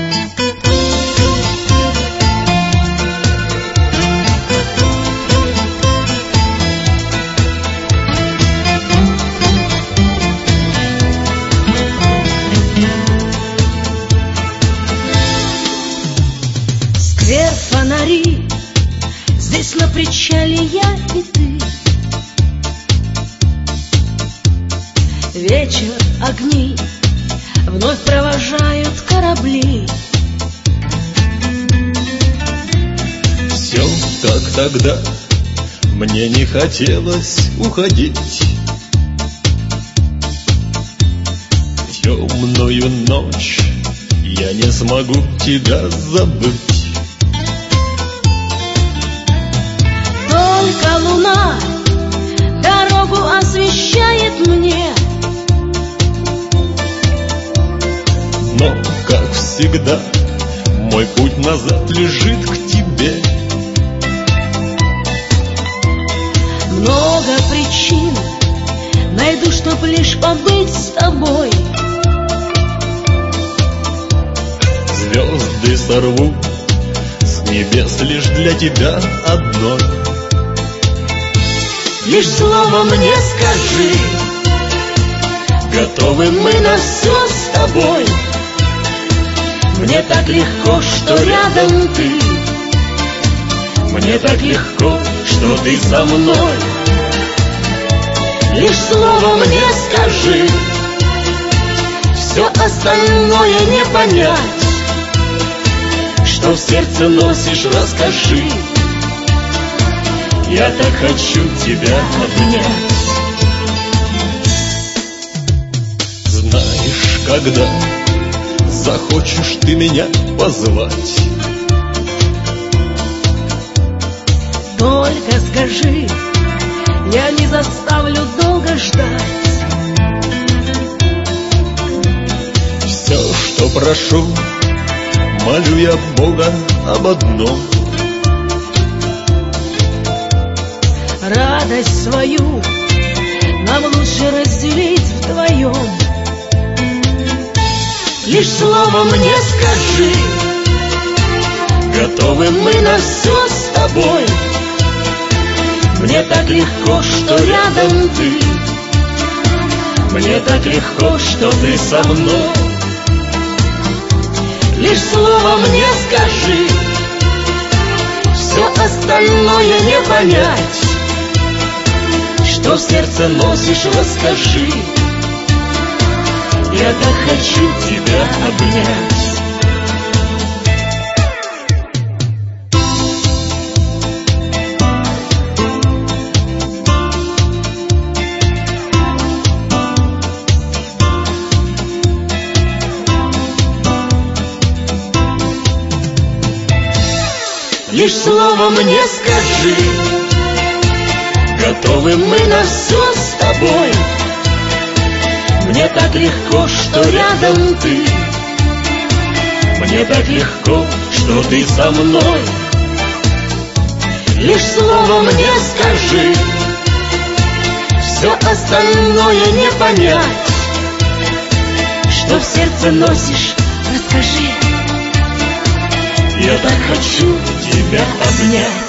Сквер, фонари, здесь на причале я и ты. Вечер, огни вновь провожают корабли. Все как тогда, мне не хотелось уходить. Темную ночь я не смогу тебя забыть. Только луна дорогу освещает мне. Но, как всегда, мой путь назад лежит к тебе. Много причин найду, чтоб лишь побыть с тобой. Звезды сорву с небес лишь для тебя одной. Лишь слово мне скажи, готовы мы на все с тобой. мне так легко, что рядом ты. Мне так легко, что ты со мной. Лишь слово мне скажи, все остальное не понять. Что в сердце носишь, расскажи. Я так хочу тебя обнять. Знаешь, когда захочешь ты меня позвать, только скажи, я не заставлю долго ждать. все, что прошу, молю я Бога об одном. Радость свою нам лучше разделить вдвоем. Лишь слово мне скажи, готовы мы на все с тобой. мне так легко, что рядом ты. Мне так легко, что ты со мной. Лишь слово мне скажи, все остальное не понять. Что в сердце носишь, расскажи. Я так хочу тебя обнять. Лишь слово мне скажи, готовы мы на все с тобой. мне так легко, что рядом ты. Мне так легко, что ты со мной. Лишь слово мне скажи, все остальное не понять. Что в сердце носишь, расскажи. Я так хочу тебя обнять.